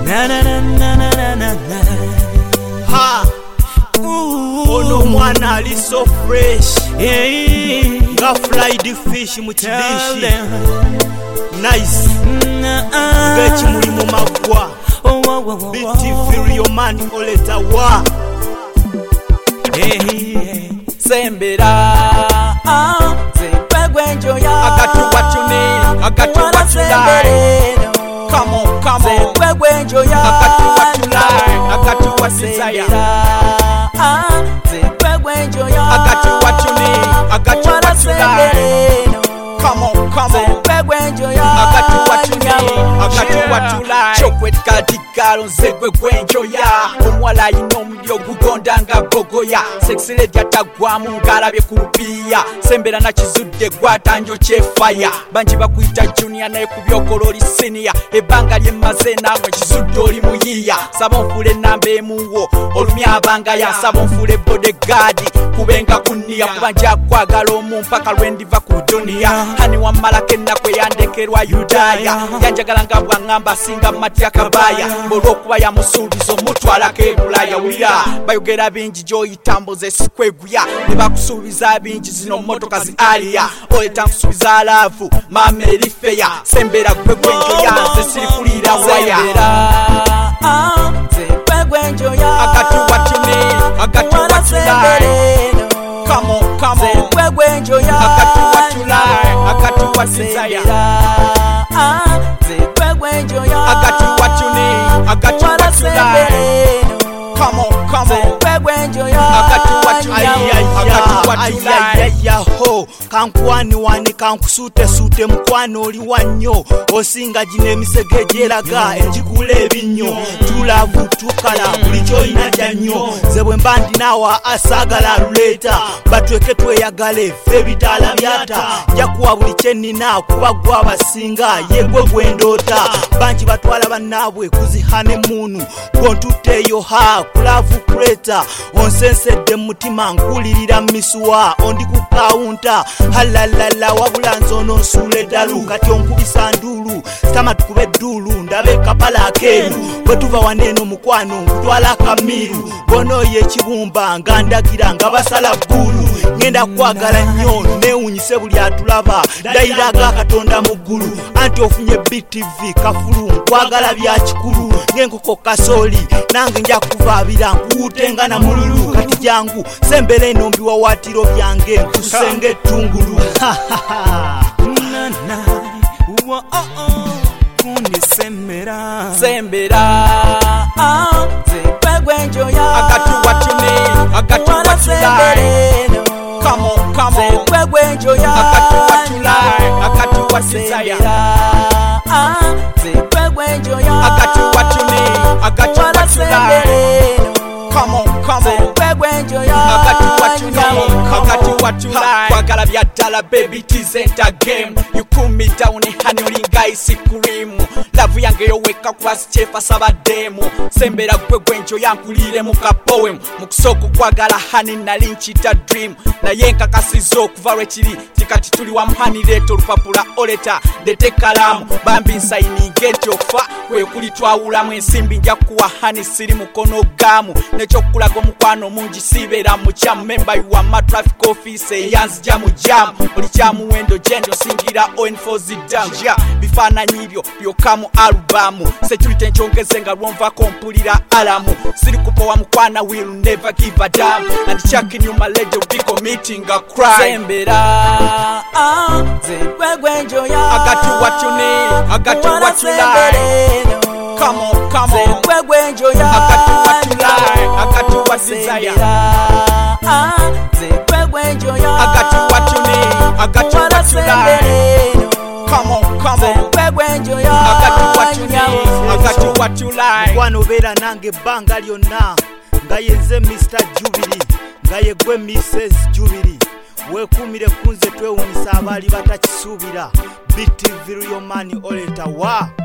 Na na na na na na na. Ha. Ono mwana ali so fresh. Nga fried fish mu kidishi. Nice. Bechi muri mu magwa. BTV your man oleta wa. Sembera Zekwegwe njoya I got you what you need, I got you what you like. Come on, come on. Zekwegwe njoya I got you what you like, I got you what you desire. Zekwegwe njoya I got you what you need, I got you what you like. Come on, come on. Zekwegwe njoya I got you what you need, I got you what you like. Chokwet kadikalo zekwegwe njoya omwala ino mulyo gugonda nga bogoya sexile lyatagwamu ngalabye kurupiya sembera na kizudde gwatanjo kyefaya banji bakuita junior naye kubyokolo oli senior ebanga lyemaze namwe kizudde oli muyiya saba nfule namba emuwo olumya abangaya saba nfule bodyguard kubenga kuniya kubanja kwagala omu mpaka lwendiva ku dunia hani wamalako ennaku eyandekerwa yudaya yanjagala nga bwangamba singa matya kabaya olwokuba yamusuubiza omutwalako ebulaya wulira bayogera bingi gyoyitambuza esikweguya ne bakusuubiza bingi zino motoka zi aliya oleta nkusuubiza laavu mama erifeya sembera gwe gwenjoya nze siri kulira waya I got you what you need, I got you what you like. Come on, come on. I got you what you like, I got you what you desire. I got you what you need, I got you what you like. Come on, come on. I got you what you need, I got you what you like. Ho kankwani wani kankusute sute mkwano oli wannyo osinga jine emisege gyeraga enjigule ebinyo tulavu tukala buli kyolina jannyo zebwe mbandi nawa asagala luleta batweke tweyagale ffe bitala byata njakuwa buli kyenina kuba gwa basinga yegwe gwendoota banji batwala bannabwe kuzihane munu gontuteyo ha kulavu kuleta onsensedde mutima nkulirira misuwa ondi ku kaunta halalala wabula nzono nsule dalu kati onkubisa ndulu stama tukube dulu ndabe kapala akeru bwetuva waneno mukwano nkutwala kamiru bono yekibumba ngandagira nga basala bbulu ngenda kwagala nnyo newunyise buli atulaba ndayiraga katonda mu ggulu anti ofunye BTV kafulu nkwagala bya kikulu ng'enkoko kasoli nange nja kuvaabira nkuwutenga na mululu kati jangu sembere eno mbiwawatiro byange nkusenge ettungulu Sembera Zekwegwe njoya I got you what you need, I got you what you like. Come on, come on. Zekwegwe njoya I got you what you like, I got you what you desire. Zekwegwe njoya I got you what you need, I got you what you like. Come on, come on. I got you what you need, I got you what you like. Kwagala bya dala baby tisn't a game. You cool me down hani olinga isi cream. Love yange yo weka kwa chefa saba demo. Sembera gwe gwenjo yankulire mu kapoem. Mukusoko kwagala hani nalinchita dream. Na yenka kasizo kuva chiri tikati tuli wa mhani leto lupapula oleta dete kalamu bambi nsaini get ofa kwe kulitwawula mwensimbi nja kuwa hani siri mukono gamu nechokulago mukwano mungi sibera muchamu member wa ma traffic office yanzi jamu jam oli chamu wendo jendo singira on for zidam ja bifana nyibyo byokamu albamu security nchongeze nga lwomva kompulira alamu siri kupowa mukwana will never give a damn and checking you my lady will be committing a crime. Sembera Zekwegwe njoya I got you what you need, I got you what you like. Come on, come on. Zekwegwe njoya I got you what you like, I got you what you desire. Zekwegwe njoya I got you what you need, I got you what you like. Come on, come on. Zekwegwe njoya I got you what you need, I got you what you like. Kwano bera nange banga lyonna nga yenze Mr. Jubilee nga yegwe Mrs. Jubilee wekumire kunze twewunyisa abali batakisuubira BTV your man oleta wa